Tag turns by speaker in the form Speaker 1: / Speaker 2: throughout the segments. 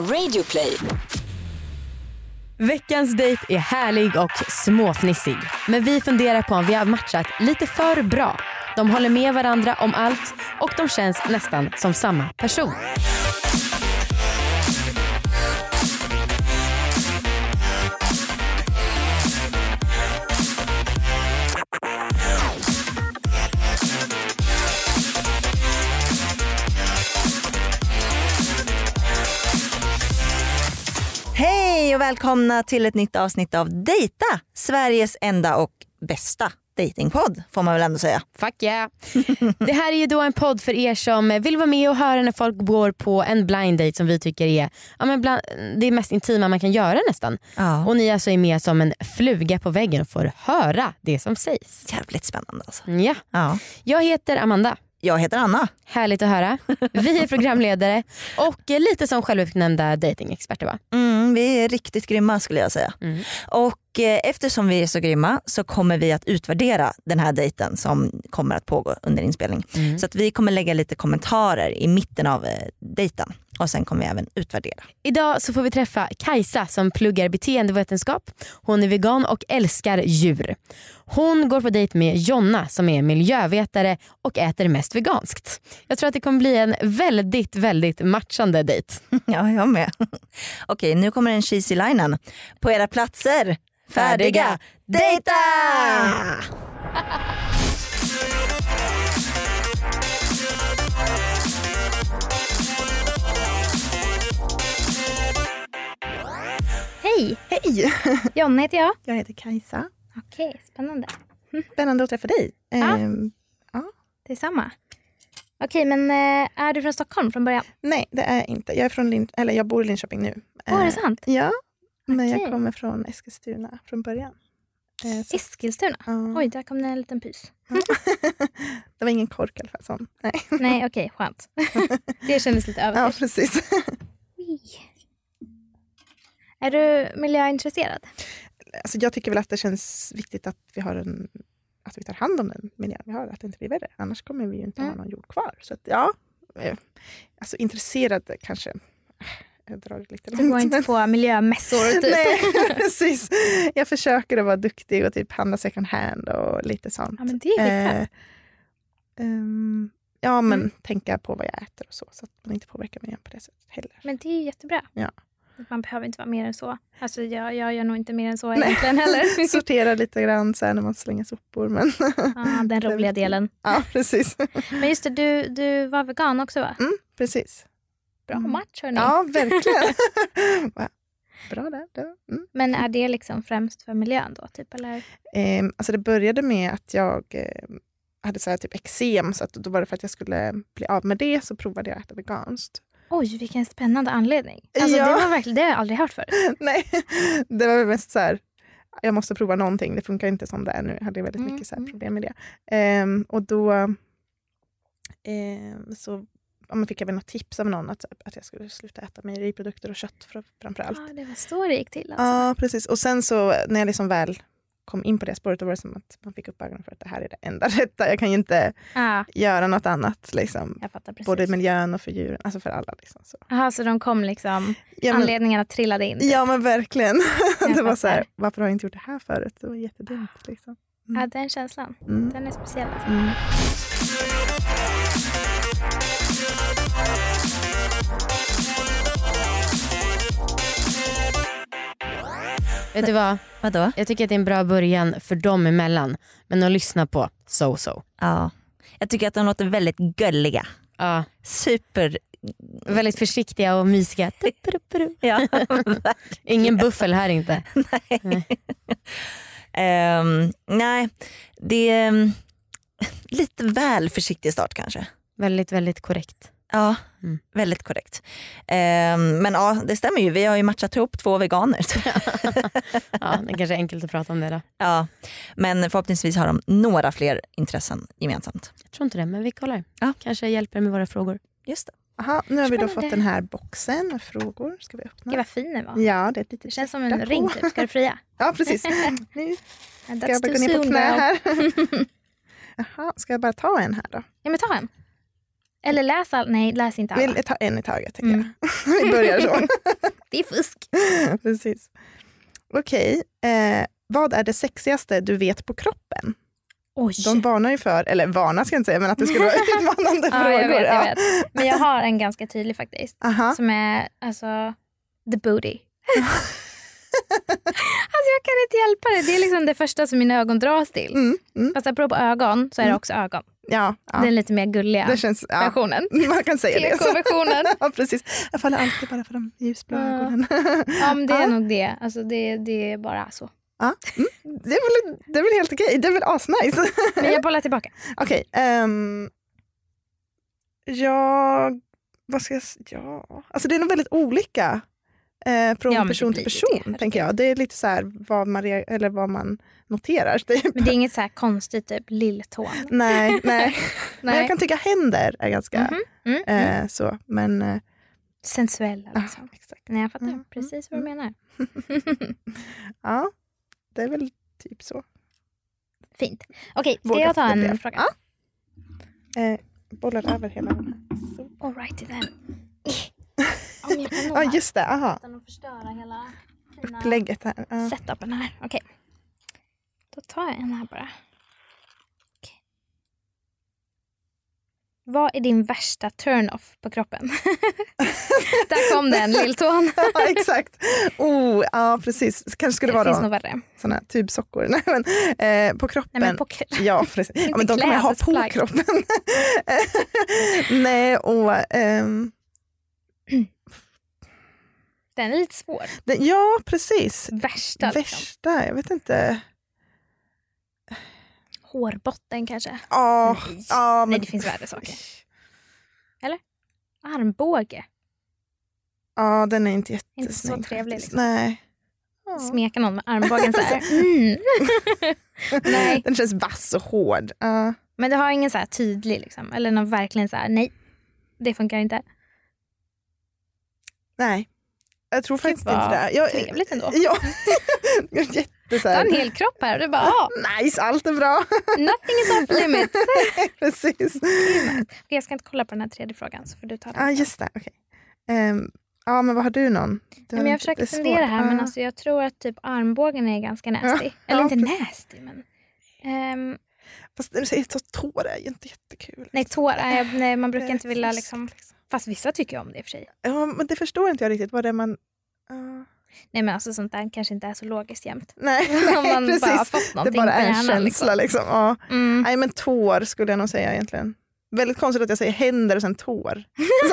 Speaker 1: Radioplay.
Speaker 2: Veckans dejt är härlig och småfnissig. Men vi funderar på om vi har matchat lite för bra. De håller med varandra om allt och de känns nästan som samma person.
Speaker 3: Hej och välkomna till ett nytt avsnitt av Dejta, Sveriges enda och bästa datingpodd får man väl ändå säga.
Speaker 2: Fuck yeah. Det här är ju då en podd för er som vill vara med och höra när folk går på en blind date som vi tycker är det mest intima man kan göra nästan.
Speaker 3: Ja.
Speaker 2: Och ni alltså är med som en fluga på väggen och får höra det som sägs.
Speaker 3: Jävligt spännande alltså.
Speaker 2: Ja.
Speaker 3: Ja.
Speaker 2: Jag heter Amanda.
Speaker 3: Jag heter Anna.
Speaker 2: Härligt att höra. Vi är programledare och lite som självutnämnda datingexperter, va?
Speaker 3: Vi är riktigt grymma skulle jag säga. Och eftersom vi är så grymma så kommer vi att utvärdera den här dejten som kommer att pågå under inspelning. Så att vi kommer lägga lite kommentarer i mitten av dejten och sen kommer vi även utvärdera.
Speaker 2: Idag så får vi träffa Kajsa som pluggar beteendevetenskap. Hon är vegan och älskar djur. Hon går på dejt med Jonna som är miljövetare och äter mest veganskt. Jag tror att det kommer bli en väldigt, väldigt matchande dejt.
Speaker 3: Ja, jag med. Okej, nu kommer en cheesy linen. På era platser, färdiga, dejta!
Speaker 4: Hej!
Speaker 5: Hej!
Speaker 4: Jonna heter jag.
Speaker 5: Jag heter Kajsa.
Speaker 4: Okej, spännande.
Speaker 5: Spännande att träffa dig.
Speaker 4: Ja. Det är samma. Okej, men är du från Stockholm från början?
Speaker 5: Nej, det är jag inte. Jag är från jag bor i Linköping nu.
Speaker 4: Är det sant?
Speaker 5: Ja, men
Speaker 4: Okej.
Speaker 5: jag kommer från Eskilstuna från början. Så-
Speaker 4: Eskilstuna?
Speaker 5: Ja.
Speaker 4: Oj, där kom det en liten pys.
Speaker 5: Det var ingen kork i alla fall. Sån. Nej.
Speaker 4: Nej, okej, skönt. Det kändes lite
Speaker 5: Ja,
Speaker 4: över.
Speaker 5: precis.
Speaker 4: Är du miljöintresserad?
Speaker 5: Alltså, jag tycker väl att det känns viktigt att vi tar hand om den miljö vi har, att det inte blir värre. Annars kommer vi ju inte ha någon jord kvar. Så att, ja, alltså intresserad kanske. Jag drar det lite
Speaker 4: Du går inte på miljömässor typ?
Speaker 5: Nej, precis. Jag försöker att vara duktig och typ handla second hand och lite sånt.
Speaker 4: Ja, men det är viktigt.
Speaker 5: Ja, men tänka på vad jag äter och så att man inte påverkar miljön på det sättet heller.
Speaker 4: Men det är jättebra.
Speaker 5: Ja.
Speaker 4: Man behöver inte vara mer än så. Alltså jag gör nog inte mer än så egentligen heller.
Speaker 5: Sortera lite grann så här när man slänger sopor. Men
Speaker 4: Ja, den roliga delen.
Speaker 5: ja, precis.
Speaker 4: Men just det, du var vegan också, va?
Speaker 5: Precis.
Speaker 4: Bra match, hörni.
Speaker 5: Ja, verkligen. Bra där.
Speaker 4: Men är det liksom främst för miljön då? Typ, eller?
Speaker 5: Alltså det började med att jag hade så här typ eksem. Så att då var det för att jag skulle bli av med det så provade jag att äta veganskt.
Speaker 4: Oj, vilken spännande anledning. Alltså,
Speaker 5: Ja.
Speaker 4: det var verkligen, det har jag aldrig hört förut.
Speaker 5: Nej, det var mest så här. Jag måste prova någonting. Det funkar inte som det är nu. Jag hade väldigt mycket så här problem med det. Och då så fick jag väl något tips av någon att jag skulle sluta äta mejeriprodukter och kött framförallt.
Speaker 4: Ja, det var så det gick till alltså.
Speaker 5: Ja, precis. Och sen så när jag liksom väl kom in på det spåret då var det som att man fick upp ögonen för att det här är det enda rätta. Jag kan ju inte göra något annat. Liksom.
Speaker 4: Jag fattar precis.
Speaker 5: Både miljön och för djuren. Alltså för alla. Liksom, så.
Speaker 4: Aha, så de kom liksom,
Speaker 5: Ja, men,
Speaker 4: anledningarna trillade in. Typ.
Speaker 5: ja, men verkligen. Det var så här,
Speaker 4: fattar.
Speaker 5: varför har jag inte gjort det här förut? Det var jättedumt. Liksom.
Speaker 4: Ja, den känslan. Den är speciell. Alltså.
Speaker 2: Vet du vad?
Speaker 3: Vadå?
Speaker 2: Jag tycker att det är en bra början för dem emellan. Men att lyssna på So.
Speaker 3: Ja. Jag tycker att de låter väldigt gulliga.
Speaker 2: Ja,
Speaker 3: Super.
Speaker 2: väldigt försiktiga och mysiga.
Speaker 3: Ja.
Speaker 2: Ingen buffel här inte.
Speaker 3: Nej, det är lite väl försiktig start kanske.
Speaker 2: Väldigt, väldigt korrekt.
Speaker 3: Ja, väldigt korrekt. Men ja, det stämmer ju. Vi har ju matchat ihop 2 veganer.
Speaker 2: Ja, det kanske är enkelt att prata om det då.
Speaker 3: Ja, men förhoppningsvis har de några fler intressen gemensamt.
Speaker 2: Jag tror inte det, men vi kollar.
Speaker 3: Ja.
Speaker 2: Kanske hjälper med våra frågor.
Speaker 3: Just det.
Speaker 5: Aha, nu har vi då
Speaker 4: Spännande.
Speaker 5: fått den här boxen med frågor. Ska vi öppna?
Speaker 4: Gud vad fin den var.
Speaker 5: Ja, det är ett litet
Speaker 4: Det känns som
Speaker 5: hjärta
Speaker 4: en
Speaker 5: på.
Speaker 4: ring typ. Ska du fria?
Speaker 5: Ja, precis. Nu ska
Speaker 4: That's
Speaker 5: jag bara
Speaker 4: too
Speaker 5: gå ner på
Speaker 4: soon,
Speaker 5: knä
Speaker 4: girl.
Speaker 5: här. Jaha, ska jag bara ta en här då?
Speaker 4: Ja, men ta en. Eller läs inte alla.
Speaker 5: Vi tar en i taget tycker jag. Vi börjar så.
Speaker 4: Det är fusk.
Speaker 5: Precis. Okej. Vad är det sexigaste du vet på kroppen?
Speaker 4: Oj.
Speaker 5: De varnar ju för, eller varnar ska jag inte säga, men att det skulle vara utmanande frågor.
Speaker 4: Jag vet. Men jag har en ganska tydlig faktiskt.
Speaker 5: Aha.
Speaker 4: Som är alltså the booty. Alltså jag kan inte hjälpa det. Det är liksom det första som mina ögon dras till. Fast apropå ögon så är det också ögon.
Speaker 5: Ja.
Speaker 4: Den lite mer gulliga
Speaker 5: det känns,
Speaker 4: versionen.
Speaker 5: Man kan säga det.
Speaker 4: PK-versionen.
Speaker 5: Ja, precis. Jag faller alltid bara för de ljusblå ögonen.
Speaker 4: Ja, men det är nog det. Alltså det är bara så.
Speaker 5: Ja. Det är väl helt okej. Det är väl asnice.
Speaker 4: Men jag bollar tillbaka.
Speaker 5: Okej. Vad ska jag säga? Alltså det är nog väldigt olika från person till person, tänker jag. Det är lite så här vad man noterar.
Speaker 4: Men det är inget så här konstigt typ lilltån.
Speaker 5: Nej. Men jag kan tycka händer är ganska så. Men
Speaker 4: sensuella liksom.
Speaker 5: Exakt.
Speaker 4: Nej, jag fattar precis vad du menar.
Speaker 5: Ja, det är väl typ så.
Speaker 4: Fint. Okej, ska jag ta en fråga?
Speaker 5: Ja. Bollar över hela den här. Så.
Speaker 4: All right then.
Speaker 5: Ja, just det. Aha.
Speaker 4: Utan att förstöra hela fina
Speaker 5: upplägget här.
Speaker 4: setupen här. Okej. Då tar jag en här bara. Okay. Vad är din värsta turn-off på kroppen? Där kom den, lilltån.
Speaker 5: Ja, exakt. Ja, precis. Kanske skulle det vara
Speaker 4: finns nog värre.
Speaker 5: Såna här tubsockor. Nej, men, på kroppen.
Speaker 4: Nej, men på
Speaker 5: ja, precis. Ja, men de kommer jag ha på kroppen. Nej, och...
Speaker 4: Den är lite svår.
Speaker 5: Ja, precis.
Speaker 4: Värsta.
Speaker 5: Jag vet inte.
Speaker 4: Hårbotten kanske?
Speaker 5: Ja,
Speaker 4: nej, det finns värre saker. Eller? Armbåge.
Speaker 5: Ja, den är inte jättesnygg.
Speaker 4: Inte så trevlig. Liksom.
Speaker 5: Nej.
Speaker 4: Smeka någon med armbågen så här. Nej.
Speaker 5: Den känns vass och hård.
Speaker 4: Men det har ingen så här tydlig liksom. Eller någon verkligen så här, nej. Det funkar inte.
Speaker 5: Nej. Jag tror faktiskt inte det.
Speaker 4: Trevligt ändå.
Speaker 5: Ja. Jätte så här.
Speaker 4: Ta en hel kropp här och du bara,
Speaker 5: nice, allt är bra.
Speaker 4: Nothing is off limits.
Speaker 5: Precis.
Speaker 4: Okay, jag ska inte kolla på den här tredje frågan så får du ta den.
Speaker 5: Ja, just det. Okej. Ja, men vad har du någon?
Speaker 4: Men jag försöker fundera här, men alltså, jag tror att typ armbågen är ganska nasty. Eller inte nasty, men...
Speaker 5: Fast när du säger tår är ju inte jättekul.
Speaker 4: Nej, nej, man brukar inte vilja liksom... Fast vissa tycker jag om det i och för sig.
Speaker 5: Ja, men det förstår inte jag riktigt. Vad det är man...
Speaker 4: Nej, men alltså sånt där kanske inte är så logiskt jämt.
Speaker 5: Nej,
Speaker 4: om man
Speaker 5: precis.
Speaker 4: bara fått någonting
Speaker 5: det bara är en
Speaker 4: på hjärnan,
Speaker 5: känsla liksom. Ja. Nej, men tår skulle jag nog säga egentligen. Väldigt konstigt att jag säger händer och sen tår.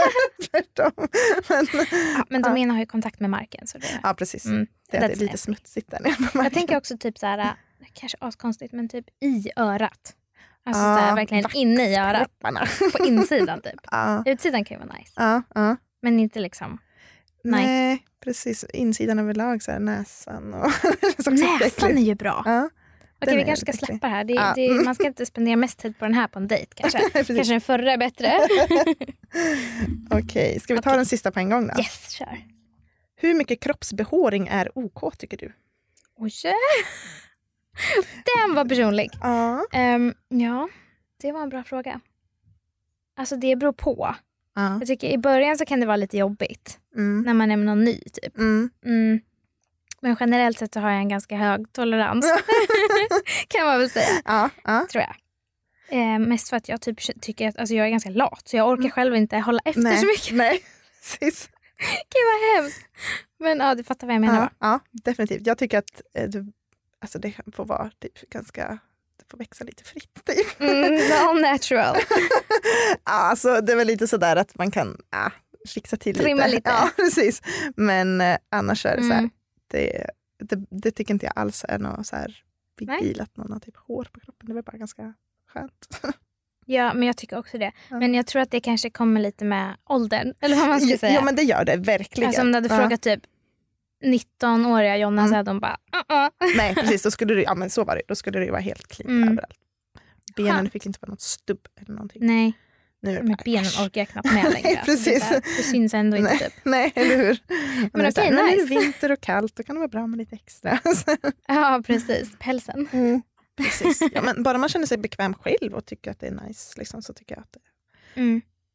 Speaker 4: Men de ena har ju kontakt med marken. Så det...
Speaker 5: Ja, precis. Det är lite smutsigt där nere på marken.
Speaker 4: Jag tänker också typ så här, kanske askonstigt, men typ i örat. Alltså så här, verkligen inne i örat. På insidan typ. Utsidan kan ju vara nice. Men inte liksom...
Speaker 5: Nej, precis. Insidan överlag, så här, näsan. Och
Speaker 4: näsan är ju bra. Okej, vi kanske ska
Speaker 5: äcklig.
Speaker 4: släppa det här. Man ska inte spendera mest tid på den här på en dejt kanske. Kanske den förra är bättre.
Speaker 5: Okej, ska vi ta den sista på en gång då?
Speaker 4: Yes, kör.
Speaker 5: Hur mycket kroppsbehåring är OK tycker du?
Speaker 4: Oj, den var personlig. Ja, det var en bra fråga. Alltså det beror på. Jag tycker i början så kan det vara lite jobbigt. När man är med någon ny typ. Men generellt sett så har jag en ganska hög tolerans. Kan man väl säga. Tror jag. Mest för att jag typ tycker att alltså jag är ganska lat. Så jag orkar själv inte hålla efter så mycket.
Speaker 5: Nej, precis.
Speaker 4: Gud vad hemskt. Men ja, du fattar vad jag menar.
Speaker 5: Ja, definitivt. Jag tycker att alltså det får vara typ ganska... Det får växa lite fritt typ.
Speaker 4: All natural.
Speaker 5: Alltså det är väl lite sådär att man kan fixa till
Speaker 4: trimma lite.
Speaker 5: Ja, precis. Men annars är det så här, det tycker inte jag alls är något så här big deal att någon har typ hår på kroppen. Det är väl bara ganska skönt. Ja,
Speaker 4: men jag tycker också det. Men jag tror att det kanske kommer lite med åldern. Eller vad man ska säga.
Speaker 5: Ja, men det gör det verkligen.
Speaker 4: Alltså om du hade frågat typ 19-åriga Jonna så hade de bara
Speaker 5: Nej, precis. Då skulle det, men så var det. Då skulle det vara helt clean överallt. Benen fick inte vara något stubb eller någonting.
Speaker 4: Nej.
Speaker 5: Nu
Speaker 4: men benen orkar jag knappt med längre.
Speaker 5: Precis.
Speaker 4: Alltså det syns ändå inte typ.
Speaker 5: Nej, eller hur?
Speaker 4: Men okej,
Speaker 5: nice.
Speaker 4: nice.
Speaker 5: När det är vinter och kallt då kan det vara bra med lite extra.
Speaker 4: Ja, precis. Pälsen.
Speaker 5: Precis. Ja, men bara man känner sig bekväm själv och tycker att det är nice liksom, så tycker jag att det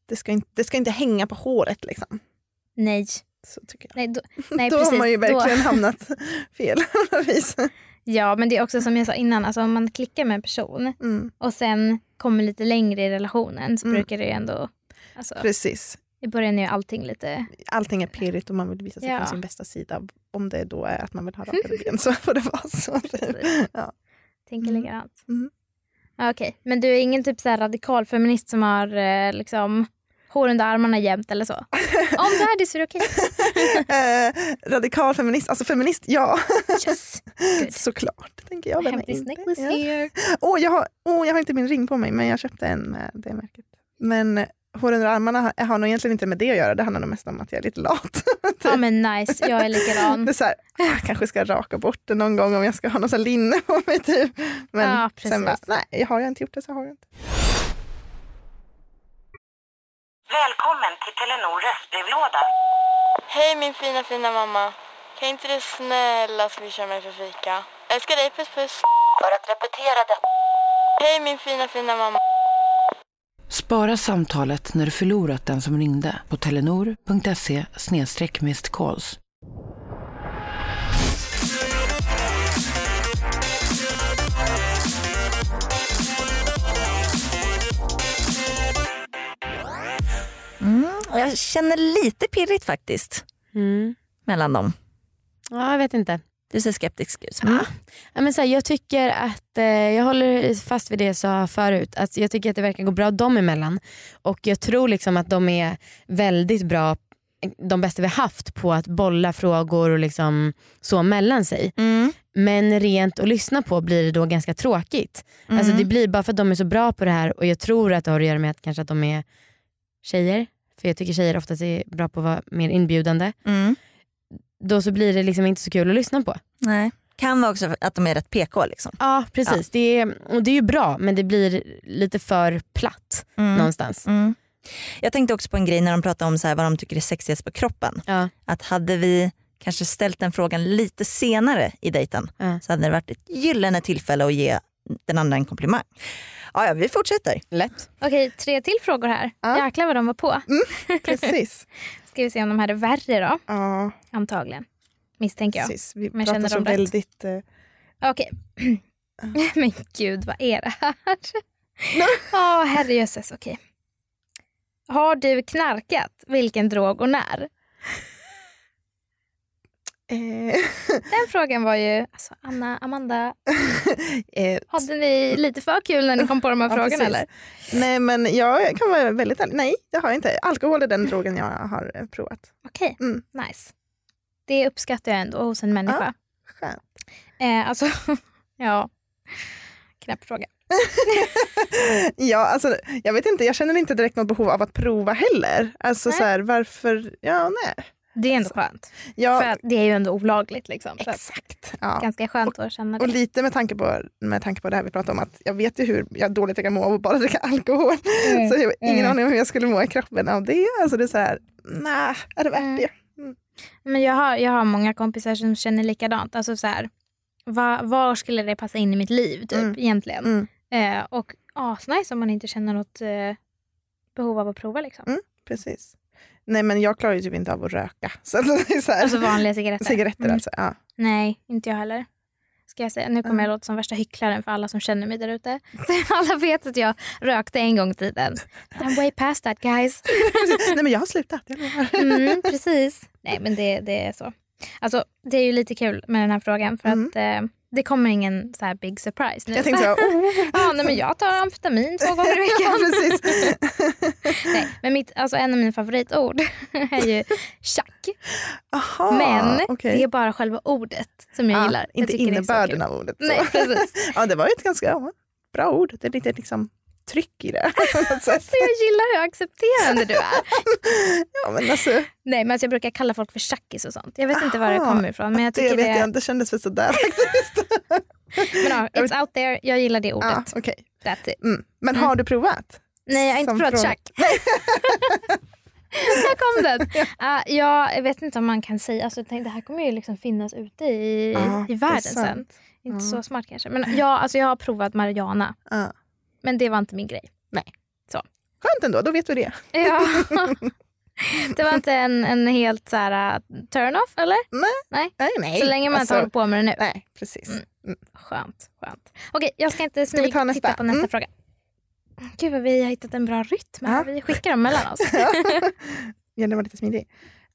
Speaker 5: det ska inte hänga på håret liksom.
Speaker 4: Nej.
Speaker 5: Så tycker jag.
Speaker 4: Nej,
Speaker 5: då
Speaker 4: precis.
Speaker 5: har man ju verkligen hamnat fel.
Speaker 4: Ja, men det är också som jag sa innan, alltså om man klickar med en person och sen kommer lite längre i relationen så brukar det ju ändå... Alltså,
Speaker 5: precis.
Speaker 4: I början är allting lite...
Speaker 5: Allting är pirrigt och man vill visa sig från sin bästa sida. Om det då är att man vill ha rakade ben så får det vara så. Ja.
Speaker 4: Tänker likadant. Okej, men du är ingen typ så här radikal feminist som har liksom hår under armarna jämt eller så? Om du är det så är det okej.
Speaker 5: Radikal feminist, alltså feminist, ja.
Speaker 4: Yes.
Speaker 5: Såklart, tänker jag.
Speaker 4: Have this necklace here.
Speaker 5: Jag har inte min ring på mig, men jag köpte en med det märket. Men hår under armarna har nog egentligen inte med det att göra. Det handlar nog mest om att jag är lite lat.
Speaker 4: Ja men nice, jag är likadan.
Speaker 5: Det är så här, jag kanske ska raka bort det någon gång om jag ska ha någon sån linne på mig typ. Men
Speaker 4: ja,
Speaker 5: sen bara, nej, har jag inte gjort det så har jag inte.
Speaker 1: Välkommen till Telenor röstbrevlåda.
Speaker 6: Hej min fina mamma. Kan inte du snälla swisha mig för fika? Älskar dig, puss puss.
Speaker 1: För att repetera detta.
Speaker 6: Hej min fina mamma.
Speaker 7: Spara samtalet när du förlorat den som ringde på telenor.se/missed-calls.
Speaker 3: Jag känner lite pirrigt faktiskt mellan dem.
Speaker 2: Ja, jag vet inte.
Speaker 3: Du ser skeptisk ut.
Speaker 2: Ja, men så här, jag tycker att jag håller fast vid det jag sa förut. Alltså, jag tycker att det verkar gå bra dem emellan. Och jag tror liksom att de är väldigt bra, de bästa vi haft på att bolla frågor och liksom så mellan sig. Men rent att lyssna på blir det då ganska tråkigt. Alltså det blir bara för att de är så bra på det här. Och jag tror att det har att göra med att kanske att de är tjejer. För jag tycker tjejer oftast är bra på att vara mer inbjudande. Då så blir det liksom inte så kul att lyssna på.
Speaker 3: Nej. Kan vara också att de är rätt PK liksom.
Speaker 2: Ja, precis. Ja. Det är ju bra, men det blir lite för platt någonstans.
Speaker 3: Jag tänkte också på en grej när de pratar om så här, vad de tycker är sexigast på kroppen.
Speaker 2: Ja.
Speaker 3: Att hade vi kanske ställt den frågan lite senare i dejten så hade det varit ett gyllene tillfälle att ge den andra en komplimang. Ja, vi fortsätter.
Speaker 2: Lätt.
Speaker 4: Okej, 3 till frågor här. Jäklar vad de var på.
Speaker 5: Precis.
Speaker 4: Ska vi se om de här är värre då?
Speaker 5: Ja.
Speaker 4: Antagligen. Misstänker jag.
Speaker 5: Precis. Vi
Speaker 4: Men
Speaker 5: pratar
Speaker 4: känner
Speaker 5: så
Speaker 4: de rätt?
Speaker 5: väldigt...
Speaker 4: Okej. Men gud, vad är det här? Herrejösses, okej. Har du knarkat? Vilken drog och när? Den frågan var ju... Alltså, Amanda... hade ni lite för kul när ni kom på de här frågorna
Speaker 5: precis.
Speaker 4: eller?
Speaker 5: Nej, men jag kan vara väldigt ärlig. Nej, det har jag inte. Alkohol är den drogen jag har provat.
Speaker 4: Okej, nice. Det uppskattar jag ändå hos en människa.
Speaker 5: Skönt.
Speaker 4: Alltså, ja. Knäpp fråga.
Speaker 5: Ja, alltså, jag vet inte. Jag känner inte direkt något behov av att prova heller. Alltså så här, varför? Ja, nej.
Speaker 4: Det är ändå skönt.
Speaker 5: Ja,
Speaker 4: för att det är ju ändå olagligt liksom.
Speaker 5: exakt. Ja.
Speaker 4: Ganska skönt att känna det.
Speaker 5: Och lite med tanke på det här vi pratar om, att jag vet ju hur dåligt jag kan må av att bara dricka alkohol. Så jag har ingen aning om hur jag skulle må i kroppen av det. Alltså det är så här, nej, är det värt det?
Speaker 4: Men jag har många kompisar som känner likadant. Alltså så här, var skulle det passa in i mitt liv typ egentligen? Och nice om man inte känner något behov av att prova liksom.
Speaker 5: Precis. Nej, men jag klarar ju typ inte av att röka. Så det är så här,
Speaker 4: alltså vanliga cigaretter?
Speaker 5: Cigaretter alltså, ja.
Speaker 4: Nej, inte jag heller. Ska jag säga. Nu kommer jag låta som värsta hycklaren för alla som känner mig där ute. Alla vet att jag rökte en gång i tiden. I'm way past that, guys.
Speaker 5: Nej, men jag har slutat. Jag
Speaker 4: precis. Nej, men det är så. Alltså, det är ju lite kul med den här frågan för att det kommer ingen så här big surprise nu.
Speaker 5: Jag tänkte
Speaker 4: nej, men jag tar amfetamin 2 gånger i veckan.
Speaker 5: Ja, precis.
Speaker 4: Nej, men en av mina favoritord är ju tjack.
Speaker 5: Aha,
Speaker 4: men
Speaker 5: okay.
Speaker 4: det är bara själva ordet som jag gillar.
Speaker 5: Inte
Speaker 4: jag
Speaker 5: innebörden av ordet. Så.
Speaker 4: Nej, precis.
Speaker 5: Ja, det var ju ett ganska bra ord. Det är lite liksom tryck i det.
Speaker 4: Alltså, jag gillar hur accepterande du är.
Speaker 5: Ja, men alltså...
Speaker 4: Nej, men alltså, jag brukar kalla folk för tjackis och sånt. Jag vet inte var det kommer ifrån. Men jag tycker
Speaker 5: det vet jag inte. Det kändes för sådär faktiskt.
Speaker 4: Men it's out there. Jag gillar det ordet.
Speaker 5: Okay.
Speaker 4: That's it.
Speaker 5: Men har du provat?
Speaker 4: Nej, jag har inte provat tjack. Här kom den. Jag vet inte om man kan säga. Alltså, det här kommer ju liksom finnas ute i världen sen. Inte så smart kanske. Men jag har provat marijuana. Men det var inte min grej.
Speaker 5: Nej.
Speaker 4: Så.
Speaker 5: Skönt ändå, då vet vi det.
Speaker 4: Ja. Det var inte en helt så här turn-off, eller?
Speaker 5: Nej.
Speaker 4: Så länge man inte håller på med det nu.
Speaker 5: Nej, precis.
Speaker 4: Skönt. Okej, jag ska inte titta på nästa
Speaker 5: Mm.
Speaker 4: fråga. Gud vad vi har hittat en bra rytm här. Vi skickar dem mellan oss.
Speaker 5: Ja, det var lite smidigt.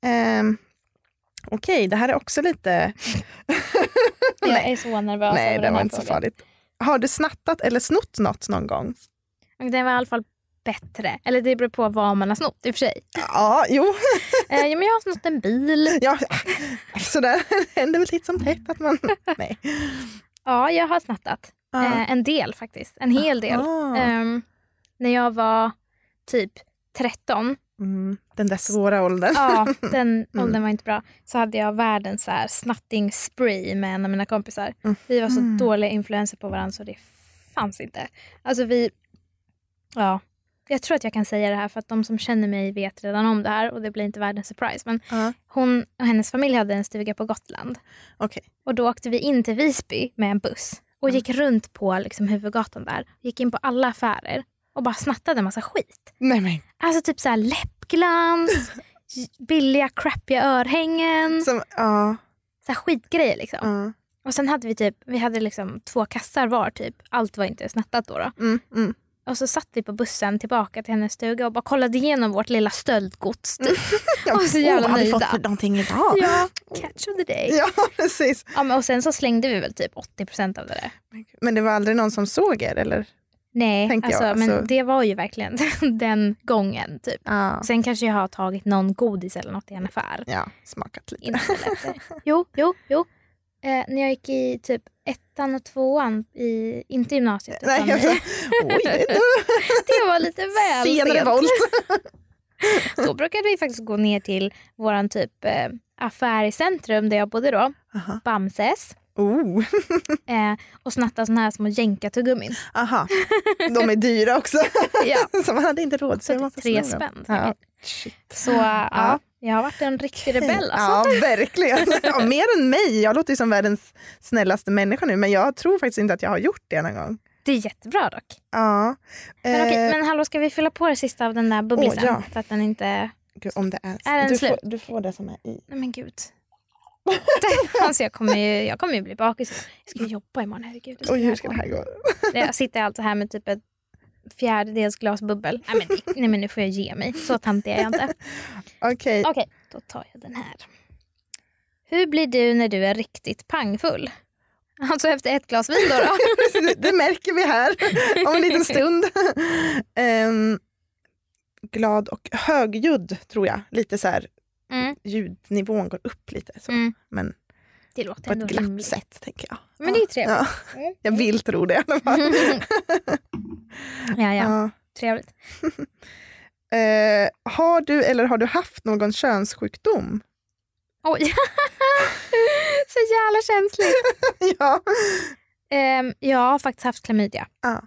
Speaker 5: Okej, det här är också lite...
Speaker 4: Jag är så nervös.
Speaker 5: Nej, det var inte så farligt. Har du snattat eller snott något någon gång?
Speaker 4: Det var i alla fall bättre. Eller det beror på vad man har snott i och för sig.
Speaker 5: Ja, jo.
Speaker 4: Men jag har snott en bil.
Speaker 5: Ja, sådär händer väl titt som tätt att man... Nej.
Speaker 4: Ja, jag har snattat. En del faktiskt. En hel del. När jag var typ 13.
Speaker 5: Den där svåra åldern.
Speaker 4: Ja, den åldern var inte bra. Så hade jag världens så här snatting spree med en av mina kompisar. Vi var så dåliga influenser på varandra så det fanns inte. Alltså ja, jag tror att jag kan säga det här för att de som känner mig vet redan om det här och det blir inte världens surprise. Men hon och hennes familj hade en stuga på Gotland.
Speaker 5: Okay.
Speaker 4: Och då åkte vi in till Visby med en buss och gick runt på liksom huvudgatan där. Gick in på alla affärer och bara snattade en massa skit.
Speaker 5: Nej, men.
Speaker 4: Alltså typ så här läppglans, billiga crappiga örhängen.
Speaker 5: Så
Speaker 4: här skitgrejer liksom. Och sen hade vi hade liksom 2 kassar var typ. Allt var inte snattat då. Och så satt vi på bussen tillbaka till hennes stuga och bara kollade igenom vårt lilla stöldgods. Typ. Och så jävla
Speaker 5: vad har vi
Speaker 4: nöjda.
Speaker 5: fått för någonting idag?
Speaker 4: Ja, catch of the day.
Speaker 5: Ja, precis.
Speaker 4: Ja, men och sen så slängde vi väl typ 80% av det där.
Speaker 5: Men det var aldrig någon som såg er, eller?
Speaker 4: Nej, men det var ju verkligen den gången typ. Sen kanske jag har tagit någon godis eller något i en affär.
Speaker 5: Ja, smakat lite.
Speaker 4: Jo. När jag gick i typ 1:an och 2:an inte gymnasiet.
Speaker 5: Nej,
Speaker 4: det var lite väl
Speaker 5: senare volt.
Speaker 4: Då brukade vi faktiskt gå ner till våran typ affär i centrum där jag bodde då. Bamses. Och snatta såna här små jänka-tuggummin.
Speaker 5: Aha, de är dyra också.
Speaker 4: Ja.
Speaker 5: Så man hade inte råd. Så
Speaker 4: 3 spänn.
Speaker 5: Ja.
Speaker 4: Så jag har varit en riktig rebell.
Speaker 5: Alltså. Ja, verkligen. Ja, mer än mig. Jag låter ju som världens snällaste människa nu. Men jag tror faktiskt inte att jag har gjort det någon gång.
Speaker 4: Det är jättebra dock.
Speaker 5: Ja.
Speaker 4: Men hallå, ska vi fylla på det sista av den där bubblisen?
Speaker 5: Ja.
Speaker 4: Så att den inte...
Speaker 5: Gud, om det är
Speaker 4: den slut?
Speaker 5: Du får det som är i.
Speaker 4: Nej men gud. Alltså jag kommer ju bli bakis. Jag ska jobba imorgon, herregud.
Speaker 5: Hur ska det här gå?
Speaker 4: Jag sitter alltså här med typ ett 1/4 glas bubbel. Nej men nu får jag ge mig. Så tantig är jag inte.
Speaker 5: Okej,
Speaker 4: då tar jag den här. Hur blir du när du är riktigt pangfull? Alltså efter 1 glas vin då?
Speaker 5: Det märker vi här om en liten stund. Glad och högljudd tror jag. Lite så här ljudnivån går upp lite. Så. Men
Speaker 4: det låter
Speaker 5: på ett glatt
Speaker 4: rimligt
Speaker 5: sätt tänker jag.
Speaker 4: Men det är trevligt.
Speaker 5: Ja. Jag vill tro det i alla fall.
Speaker 4: Ja. Trevligt.
Speaker 5: Har du haft någon könssjukdom?
Speaker 4: Oj. Så jävla känsligt.
Speaker 5: Ja.
Speaker 4: Jag har faktiskt haft klamydia.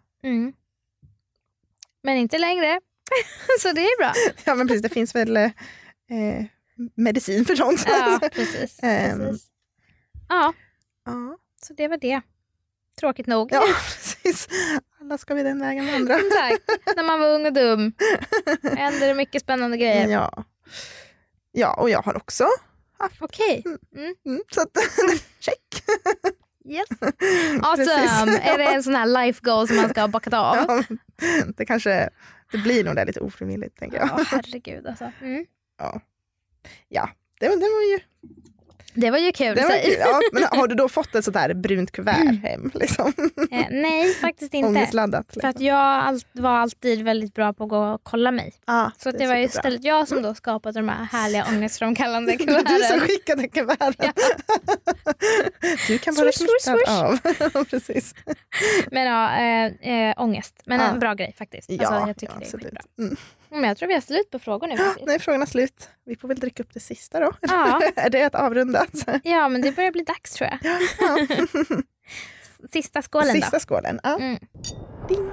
Speaker 4: Men inte längre. Så det är bra. Ja,
Speaker 5: men precis. Det finns väl medicin för sånt.
Speaker 4: Ja, precis. Ja. Så det var det. Tråkigt nog.
Speaker 5: Ja, precis. Alla ska vi den vägen vandra.
Speaker 4: Tack. När man var ung och dum händer det mycket spännande grejer.
Speaker 5: Ja, och jag har också haft.
Speaker 4: Okej.
Speaker 5: Så att, check.
Speaker 4: Yes. Awesome. Är det en sån här life goal som man ska ha bockat av?
Speaker 5: Ja, det blir nog där lite ofrivilligt, tänker jag.
Speaker 4: Ja, herregud alltså.
Speaker 5: Ja, det var ju...
Speaker 4: Det var ju kul.
Speaker 5: Ja, men har du då fått ett sånt här brunt kuvert hem? Liksom?
Speaker 4: Nej, faktiskt inte.
Speaker 5: Ångestladdat. Liksom.
Speaker 4: För att jag var alltid väldigt bra på att gå och kolla mig. Så att det var ju istället jag som då skapade de här härliga ångestframkallande kuverten.
Speaker 5: Du som skickade kuverten. Ja. Du kan vara smittad av. Precis.
Speaker 4: Men ångest. Men en bra grej faktiskt. Alltså, jag tycker det är skitbra. Men jag tror vi har slut på frågor nu faktiskt.
Speaker 5: Nej, frågorna är slut. Vi får väl dricka upp det sista då.
Speaker 4: Ja.
Speaker 5: Är det att avrunda?
Speaker 4: Ja, men det börjar bli dags tror jag. Ja. Sista skålen då.
Speaker 5: Sista skålen, ja. Ding.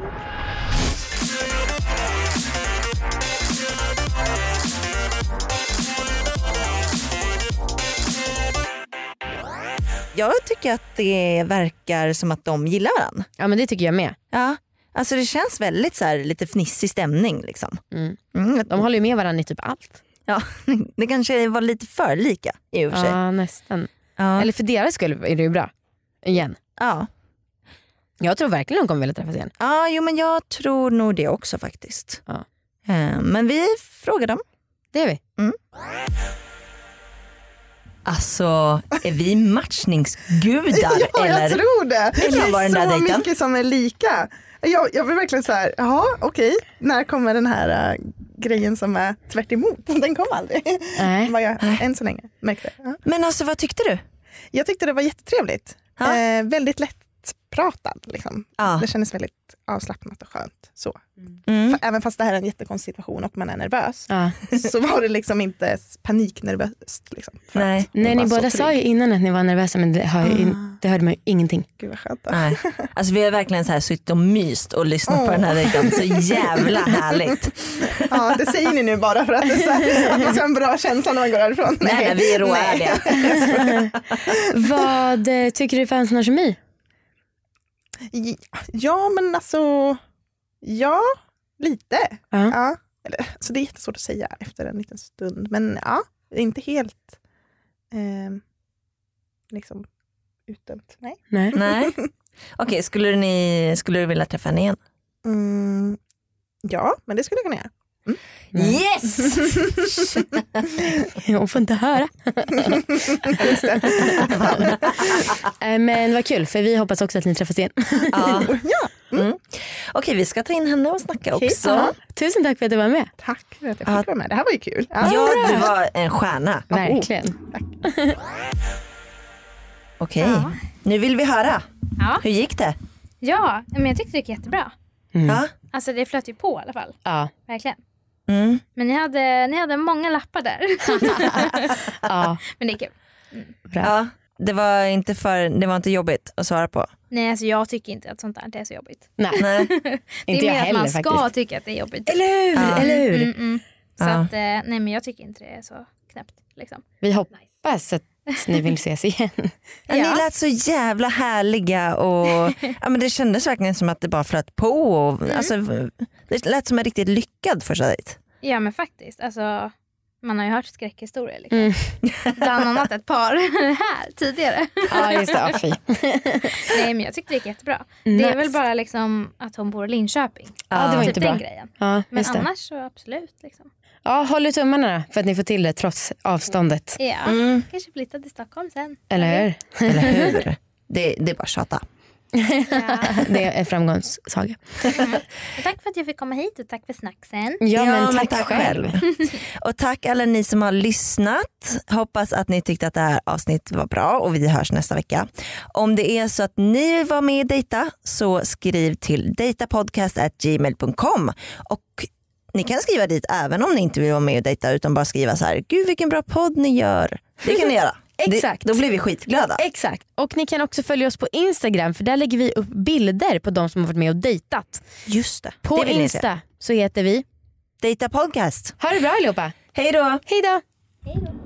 Speaker 3: Jag tycker att det verkar som att de gillar varandra.
Speaker 2: Ja, men det tycker jag med.
Speaker 3: Ja. Alltså det känns väldigt så här, lite fnissig stämning liksom.
Speaker 2: De håller ju med varandra i typ allt.
Speaker 3: Ja, det kanske var lite för lika i och för sig.
Speaker 2: Ja, nästan.
Speaker 3: Ja.
Speaker 2: Eller för deras skull är det ju bra. Igen.
Speaker 3: Ja.
Speaker 2: Jag tror verkligen de kommer vilja träffas igen.
Speaker 3: Ja, jo men jag tror nog det också faktiskt.
Speaker 2: Ja.
Speaker 3: Men vi frågar dem.
Speaker 2: Det är vi.
Speaker 3: Alltså, är vi matchningsgudar?
Speaker 5: Ja,
Speaker 3: eller?
Speaker 5: jag tror det. Det
Speaker 3: Eller var den där
Speaker 5: är så
Speaker 3: dejten?
Speaker 5: mycket som är lika. Jag vill verkligen så här, jaha okej, när kommer den här grejen som är tvärt emot? Den kom aldrig.
Speaker 2: Nej.
Speaker 5: Vad jag än så länge märkte. Ja.
Speaker 3: Men alltså vad tyckte du?
Speaker 5: Jag tyckte det var jättetrevligt.
Speaker 3: Ja.
Speaker 5: Väldigt lättpratad. Liksom.
Speaker 3: Ja.
Speaker 5: Det kändes väldigt avslappnat och skönt. Så. Även fast det här är en jättekonstig situation och man är nervös
Speaker 2: Ja.
Speaker 5: så var det liksom inte paniknervöst. Liksom,
Speaker 3: Nej.
Speaker 2: Nej, ni båda sa ju innan att ni var nervösa, men det hörde man ju ingenting.
Speaker 5: Gud vad skönt.
Speaker 3: Nej. Alltså vi har verkligen så här suttit och myst och lyssnat på den här dejten. Så jävla härligt.
Speaker 5: Ja, det säger ni nu bara för att det är så här, att det är en bra känsla när man går härifrån.
Speaker 3: Nej, vi är råärliga.
Speaker 2: Vad tycker du fanns någon kemi?
Speaker 5: Ja, men alltså, ja, lite.
Speaker 2: Ja.
Speaker 5: Ja. Eller, alltså det är jättesvårt att säga efter en liten stund, men ja, inte helt liksom utdömt. Nej.
Speaker 2: Nej.
Speaker 3: Nej. Okej, skulle du vilja träffa henne igen?
Speaker 5: Ja, men det skulle jag kunna göra.
Speaker 3: Yes!
Speaker 2: Hon får inte höra. Men vad kul, för vi hoppas också att ni träffas igen.
Speaker 3: Ja. Okej, vi ska ta in henne och snacka också.
Speaker 2: Ja. Tusen tack för att du var med.
Speaker 5: Tack för att jag fick vara med. Det här var ju kul.
Speaker 3: Ja, du var en stjärna.
Speaker 2: Verkligen.
Speaker 3: Okej, nu vill vi höra.
Speaker 4: Ja.
Speaker 3: Hur gick det?
Speaker 4: Ja, men jag tyckte det gick jättebra.
Speaker 3: Ja.
Speaker 4: Alltså det flöt ju på i alla fall.
Speaker 2: Ja.
Speaker 4: Verkligen.
Speaker 3: Mm.
Speaker 4: Men ni hade många lappar där.
Speaker 2: Ja.
Speaker 4: Men det är kul.
Speaker 2: Bra.
Speaker 3: Ja, det var inte jobbigt att svara på.
Speaker 4: Nej, alltså jag tycker inte att sånt där är så jobbigt.
Speaker 2: Nej.
Speaker 3: Nej.
Speaker 4: Det
Speaker 2: Inte
Speaker 4: är
Speaker 2: jag
Speaker 4: mer att
Speaker 2: heller
Speaker 4: man ska
Speaker 2: faktiskt.
Speaker 4: tycka att det är jobbigt.
Speaker 2: Eller hur?
Speaker 4: Så
Speaker 3: Ja.
Speaker 4: att, nej men jag tycker inte det är så knäppt. Liksom.
Speaker 2: Vi hoppas att ni vill ses igen.
Speaker 3: Ja. Ni lät så jävla härliga och ja, men det kändes verkligen som att det bara flöt på. Och, alltså, det lät som en riktigt lyckad första dejt.
Speaker 4: Ja men faktiskt. Alltså, man har ju hört skräckhistorier. Liksom. Bland annat ett par här tidigare.
Speaker 2: Ja, just det. Ja, fy.
Speaker 4: Nej men jag tyckte det gick jättebra. Det är väl bara liksom att hon bor i Linköping.
Speaker 2: Ja, det var
Speaker 4: typ
Speaker 2: inte bra.
Speaker 4: den grejen.
Speaker 2: Ja,
Speaker 4: Men
Speaker 2: just det.
Speaker 4: annars så absolut. Liksom.
Speaker 2: Ja, håll i tummarna för att ni får till det trots avståndet.
Speaker 4: Ja, kanske flytta till Stockholm sen.
Speaker 2: Eller hur?
Speaker 3: Eller hur? Det är bara tjata.
Speaker 4: Ja.
Speaker 2: Det är en framgångssaga.
Speaker 4: Och tack för att jag fick komma hit och tack för snacksen.
Speaker 2: Ja, men tack själv.
Speaker 3: Och tack alla ni som har lyssnat. Hoppas att ni tyckte att det här avsnittet var bra och vi hörs nästa vecka. Om det är så att ni vill vara med i Dejta så skriv till dejtapodcast@gmail.com och ni kan skriva dit även om ni inte vill vara med och dejta utan bara skriva så här: gud vilken bra podd ni gör. Det kan ni göra.
Speaker 2: Exakt.
Speaker 3: Då blir vi skitglada.
Speaker 2: Exakt. Och ni kan också följa oss på Instagram för där lägger vi upp bilder på de som har varit med och dejtat.
Speaker 3: Just det.
Speaker 2: På
Speaker 3: det vill ni se.
Speaker 2: Insta så heter vi
Speaker 3: Dejta podcast.
Speaker 2: Ha det bra allihopa.
Speaker 3: Hej då.
Speaker 2: Hej då.
Speaker 4: Hej då.